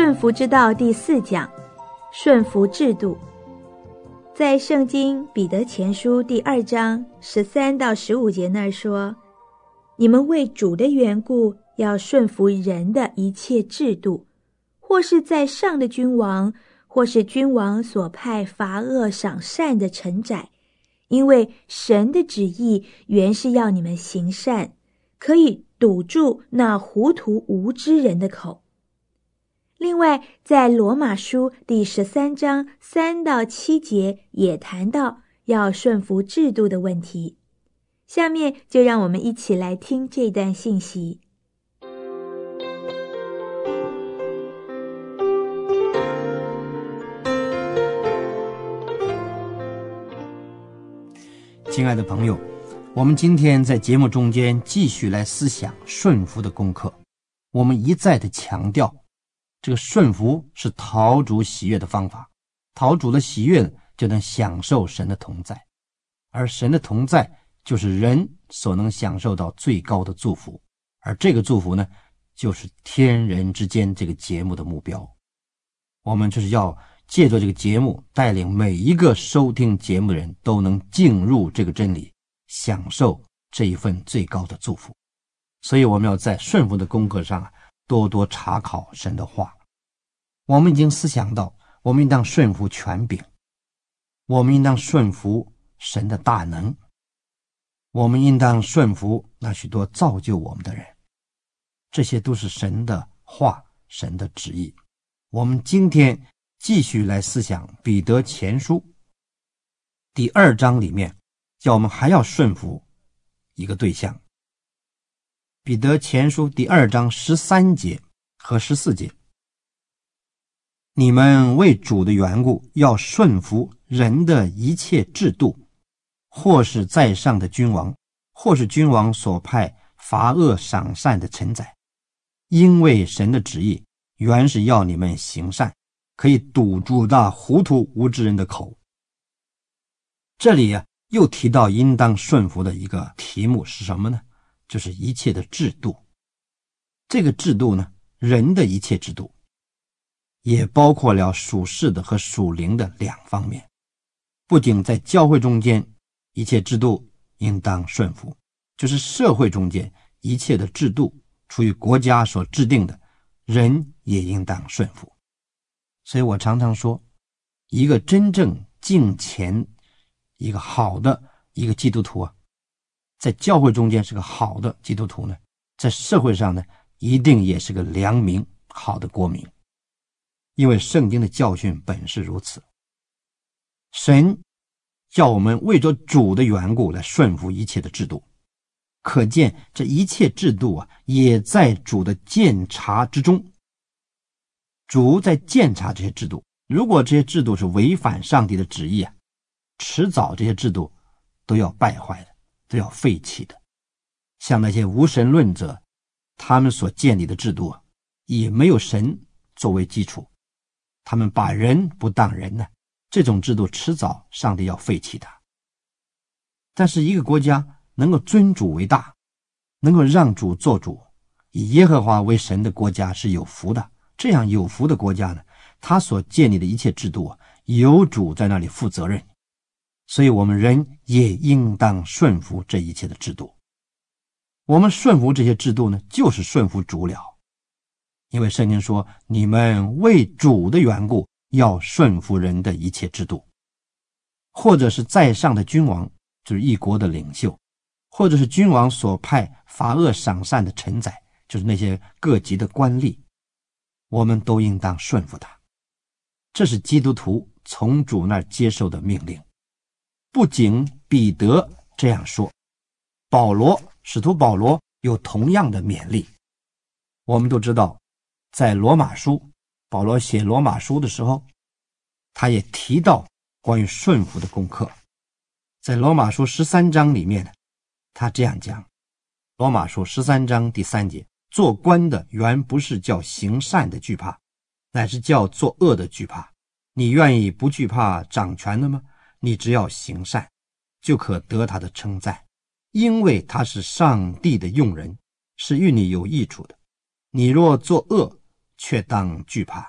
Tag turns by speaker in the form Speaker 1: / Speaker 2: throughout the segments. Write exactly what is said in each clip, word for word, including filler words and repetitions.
Speaker 1: 顺服之道第四讲，顺服制度。在圣经彼得前书第二章十三到十五节那儿说，你们为主的缘故要顺服人的一切制度，或是在上的君王，或是君王所派罚恶赏善的臣宰，因为神的旨意原是要你们行善，可以堵住那糊涂无知人的口。另外，在罗马书第十三章三到七节也谈到要顺服制度的问题。下面就让我们一起来听这段信息。
Speaker 2: 亲爱的朋友，我们今天在节目中间继续来思想顺服的功课。我们一再的强调，这个顺服是讨主喜悦的方法，讨主的喜悦就能享受神的同在，而神的同在就是人所能享受到最高的祝福，而这个祝福呢，就是天人之间这个节目的目标。我们就是要借着这个节目，带领每一个收听节目的人都能进入这个真理，享受这一份最高的祝福。所以我们要在顺服的功课上多多查考神的话。我们已经思想到，我们应当顺服权柄，我们应当顺服神的大能，我们应当顺服那许多造就我们的人，这些都是神的话，神的旨意。我们今天继续来思想彼得前书第二章里面，叫我们还要顺服一个对象。彼得前书第二章十三节和十四节，你们为主的缘故要顺服人的一切制度，或是在上的君王，或是君王所派罚恶赏善的臣宰，因为神的旨意原是要你们行善，可以堵住那糊涂无知人的口。这里啊，又提到应当顺服的一个题目是什么呢？就是一切的制度。这个制度呢，人的一切制度，也包括了属世的和属灵的两方面。不仅在教会中间一切制度应当顺服，就是社会中间一切的制度，出于国家所制定的，人也应当顺服。所以我常常说，一个真正敬虔一个好的一个基督徒啊，在教会中间是个好的基督徒呢，在社会上呢，一定也是个良民，好的国民。因为圣经的教训本是如此，神叫我们为着主的缘故来顺服一切的制度，可见这一切制度啊，也在主的鉴察之中。主在鉴察这些制度，如果这些制度是违反上帝的旨意啊，迟早这些制度都要败坏的，都要废弃的。像那些无神论者，他们所建立的制度啊，也没有神作为基础，他们把人不当人呢，这种制度迟早上帝要废弃它。但是一个国家能够尊主为大，能够让主做主，以耶和华为神的国家是有福的。这样有福的国家呢，他所建立的一切制度啊，有主在那里负责任。所以我们人也应当顺服这一切的制度。我们顺服这些制度呢，就是顺服主了。因为圣经说，你们为主的缘故要顺服人的一切制度，或者是在上的君王，就是一国的领袖，或者是君王所派罚恶赏善的臣宰，就是那些各级的官吏，我们都应当顺服他。这是基督徒从主那儿接受的命令。不仅彼得这样说，保罗，使徒保罗有同样的勉励。我们都知道，在罗马书，保罗写罗马书的时候，他也提到关于顺服的功课。在罗马书十三章里面，他这样讲，罗马书十三章第三节，做官的原不是叫行善的惧怕，乃是叫作恶的惧怕。你愿意不惧怕掌权的吗？你只要行善，就可得他的称赞，因为他是上帝的用人，是与你有益处的。你若作恶，却当惧怕，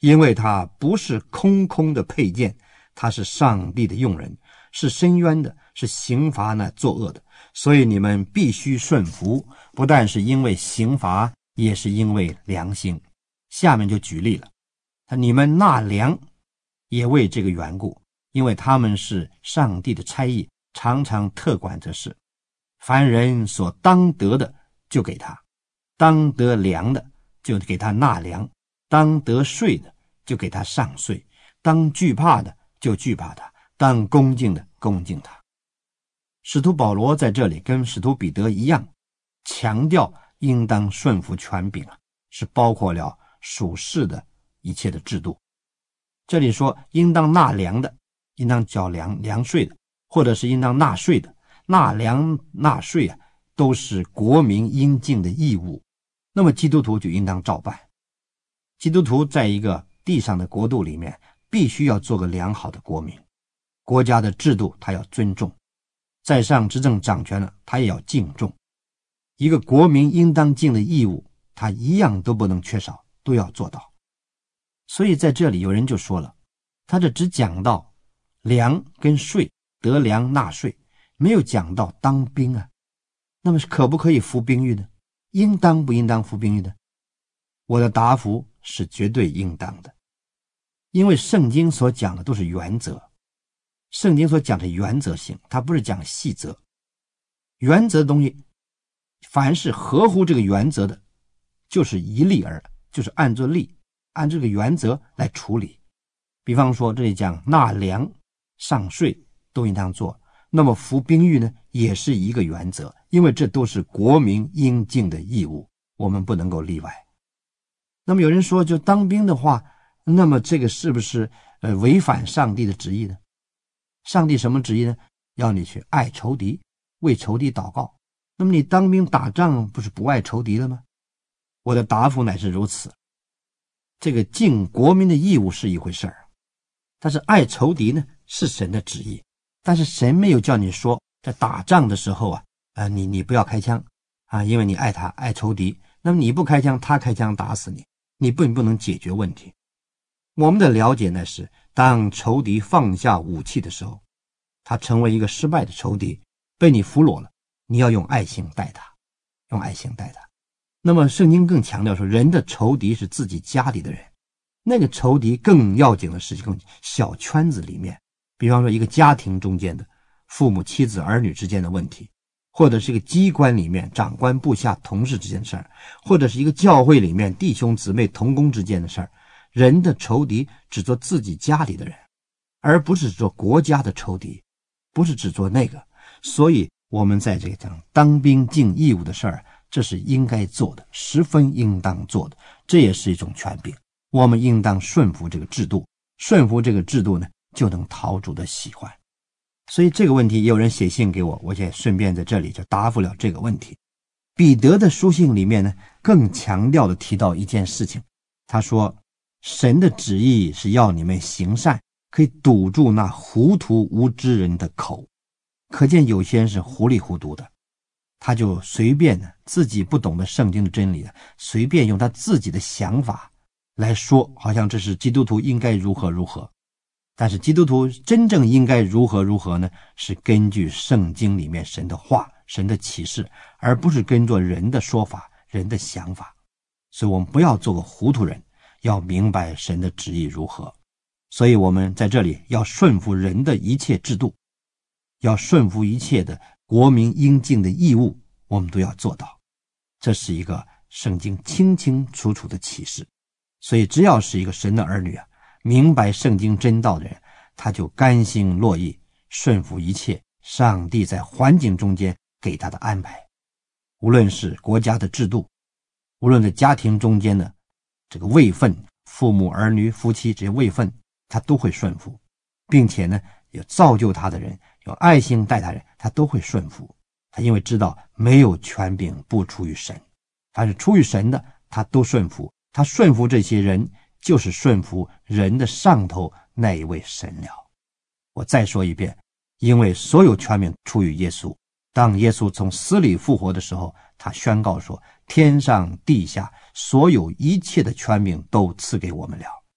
Speaker 2: 因为他不是空空的配件，他是上帝的用人，是伸冤的，是刑罚那作恶的。所以你们必须顺服，不但是因为刑罚，也是因为良心。下面就举例了，你们纳粮也为这个缘故，因为他们是上帝的差役，常常特管这事。凡人所当得的就给他，当得粮的就给他纳粮，当得税的就给他上税，当惧怕的就惧怕他，当恭敬的恭敬他。使徒保罗在这里跟使徒彼得一样，强调应当顺服权柄啊，是包括了属世的一切的制度。这里说应当纳粮的，应当缴粮粮税的，或者是应当纳税的，纳粮纳税啊，都是国民应尽的义务。那么基督徒就应当照办。基督徒在一个地上的国度里面，必须要做个良好的国民，国家的制度他要尊重，在上执政掌权了，他也要敬重。一个国民应当尽的义务，他一样都不能缺少，都要做到。所以在这里有人就说了，他这只讲到粮跟税，得粮纳税，没有讲到当兵啊。那么可不可以服兵役呢？应当不应当服兵役呢？我的答复是绝对应当的，因为圣经所讲的都是原则，圣经所讲的原则性，它不是讲细则。原则的东西，凡是合乎这个原则的，就是一例而，就是按照例，按这个原则来处理。比方说这里讲纳粮上税都应当做，那么服兵役呢，也是一个原则，因为这都是国民应尽的义务，我们不能够例外。那么有人说就当兵的话，那么这个是不是呃违反上帝的旨意呢？上帝什么旨意呢？要你去爱仇敌，为仇敌祷告。那么你当兵打仗不是不爱仇敌了吗？我的答复乃是如此。这个尽国民的义务是一回事儿，但是爱仇敌呢是神的旨意。但是神没有叫你说在打仗的时候啊，呃、你你不要开枪啊，因为你爱他爱仇敌，那么你不开枪，他开枪打死你，你不你不能解决问题。我们的了解呢是，当仇敌放下武器的时候，他成为一个失败的仇敌，被你俘虏了，你要用爱心待他，用爱心待他。那么圣经更强调说，人的仇敌是自己家里的人，那个仇敌更要紧的是这个小圈子里面，比方说一个家庭中间的父母妻子儿女之间的问题，或者是一个机关里面长官部下同事之间的事儿，或者是一个教会里面弟兄姊妹同工之间的事儿。人的仇敌只做自己家里的人，而不是做国家的仇敌，不是只做那个。所以我们在这个讲当兵尽义务的事儿，这是应该做的，十分应当做的，这也是一种权柄。我们应当顺服这个制度，顺服这个制度呢，就能讨主的喜欢。所以这个问题也有人写信给我，我也顺便在这里就答复了这个问题。彼得的书信里面呢，更强调的提到一件事情，他说神的旨意是要你们行善，可以堵住那糊涂无知人的口。可见有些人是糊里糊涂的，他就随便的自己不懂得圣经的真理的，随便用他自己的想法来说，好像这是基督徒应该如何如何。但是基督徒真正应该如何如何呢？是根据圣经里面神的话，神的启示，而不是跟着人的说法，人的想法。所以我们不要做个糊涂人，要明白神的旨意如何。所以我们在这里要顺服人的一切制度，要顺服一切的国民应尽的义务，我们都要做到。这是一个圣经清清楚楚的启示。所以只要是一个神的儿女啊，明白圣经真道的人，他就甘心乐意顺服一切上帝在环境中间给他的安排。无论是国家的制度，无论在家庭中间的这个位分，父母儿女夫妻这些位分，他都会顺服，并且呢有造就他的人，有爱心待他人，他都会顺服。他因为知道没有权柄不出于神，凡是出于神的他都顺服，他顺服这些人就是顺服人的上头那一位神了。我再说一遍，因为所有权柄出于耶稣，当耶稣从死里复活的时候，他宣告说，天上地下所有一切的权柄都赐给我们了。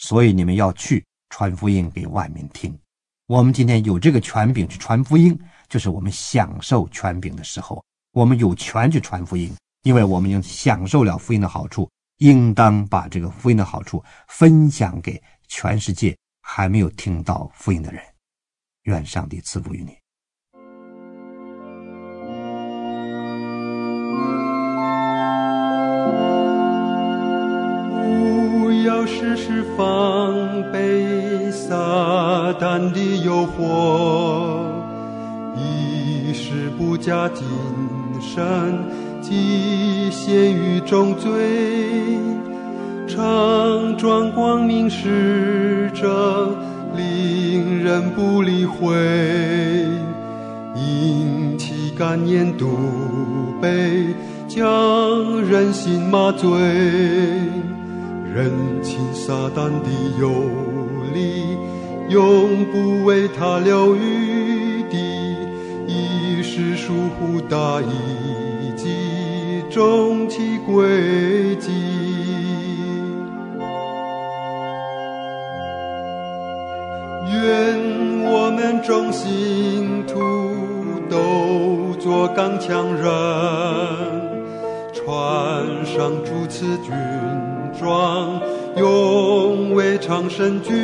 Speaker 2: 所以你们要去传福音给万民听。我们今天有这个权柄去传福音，就是我们享受权柄的时候，我们有权去传福音，因为我们已经享受了福音的好处，应当把这个福音的好处分享给全世界还没有听到福音的人。愿上帝赐福于你。
Speaker 3: 不要时时防备撒旦的诱惑，一时不加谨慎，即陷于重罪。常装光明使者，令人不理会，因其甘言笃背，将人心麻醉。认清撒旦的有理，永不为他留余地，一时疏忽大意，即终其诡计。愿我们众信徒都做刚强人，穿上主赐军装，永为长生军，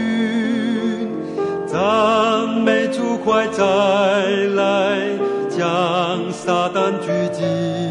Speaker 3: 赞美主快再来，将撒旦拘禁，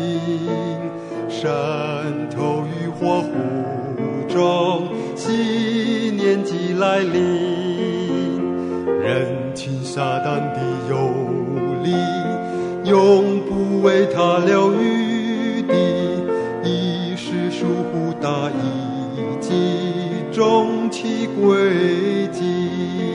Speaker 3: 渗透于火湖中，新年纪来临，认清撒旦的有理，永不为他留余地，一时疏忽大意，即终其诡计。